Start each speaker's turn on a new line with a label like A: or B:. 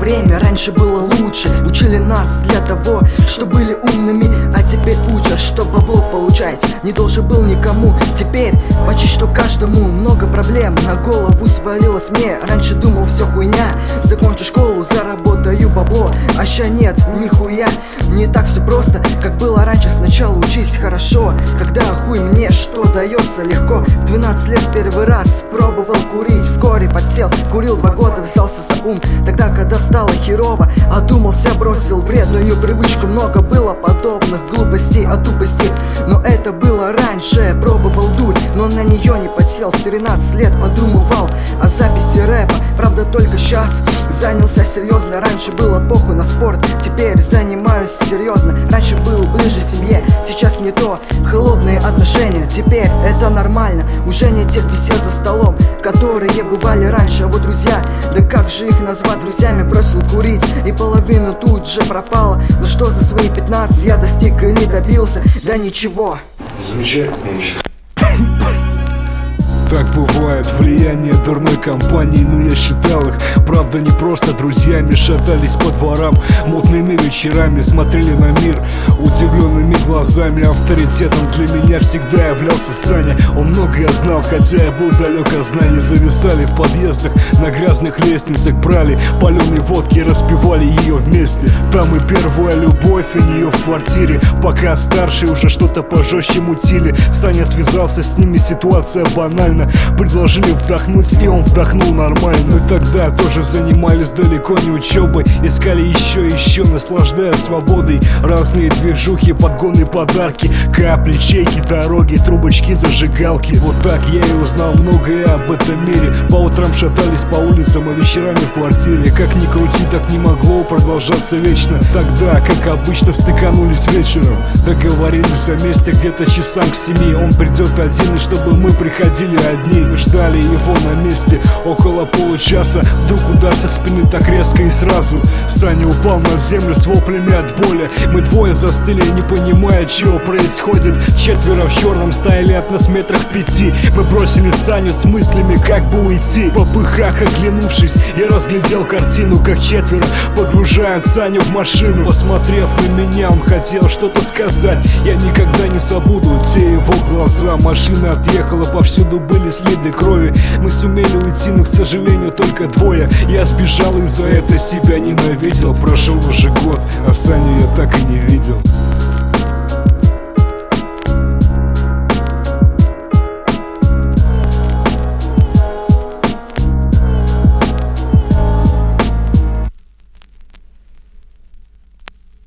A: время раньше было лучше. Учили нас для того, что были умными, а теперь учат, что бабло получать не должен был никому. Теперь почти что каждому много проблем на голову свалилось мне. Раньше думал, все хуйня, закончу школу, заработаю бабло. А ща нет, нихуя, не так все просто, как было раньше. Сначала учись хорошо, когда хуй мне что дается легко. В 12 лет первый раз пробовал курить, вскоре подсел, курил 2 года, взялся за ум. Тогда, когда стало херово, одумался, бросил вредную привычку. Много было подобных глупостей от тупости, но это было раньше. Пробовал дурь, но на нее не подсел. В 13 лет подумывал о записи рэпа, правда только сейчас занялся серьезно. Раньше было похуй на спорт, теперь занимаюсь серьезно. Раньше был ближе семье, сейчас не то. Холодные отношения, теперь это нормально. Уже не тех бесед за столом, которые бывали раньше. А вот друзья, да как же их назвать друзьями? Бросил курить и половину тут же пропала. Но что за свои 15 я достиг или добился? Да ничего.
B: Замечательно.
C: Так бывает, влияние дурной компании, но я считал их, правда, не просто друзьями. Шатались по дворам, мутными вечерами, смотрели на мир удивленными глазами. Авторитетом для меня всегда являлся Саня. Он многое знал, хотя я был далек от знаний. Зависали в подъездах, на грязных лестницах, брали паленой водки и распивали ее вместе. Там и первая любовь у нее в квартире, пока старшие уже что-то пожестче мутили. Саня связался с ними, ситуация банальна. Предложили вдохнуть, и он вдохнул нормально. Мы тогда тоже занимались далеко не учебой, искали еще, наслаждаясь свободой. Разные движухи, подгоны, подарки, капли, чеки, дороги, трубочки, зажигалки. Вот так я и узнал многое об этом мире. По утрам шатались по улицам, а вечерами в квартире. Как ни крути, так не могло продолжаться вечно. Тогда, как обычно, стыканулись вечером, договорились о месте где-то часам к 7. Он придет один, и чтобы мы приходили одни. Мы ждали его на месте около получаса. Вдруг удар со спины так резко и сразу. Саня упал на землю с воплями от боли. Мы двое застыли, не понимая, чего происходит. 4 в черном стояли от нас метрах 5. Мы бросили Саню с мыслями, как бы уйти. По пыхах оглянувшись, я разглядел картину, как 4 погружают Саню в машину. Посмотрев на меня, он хотел что-то сказать. Я никогда не забуду те его глаза. Машина отъехала, повсюду были следы крови. Мы сумели уйти, но, к сожалению, только 2. Я сбежал и за это себя ненавидел. Прошел уже год, а Саню я так и не видел.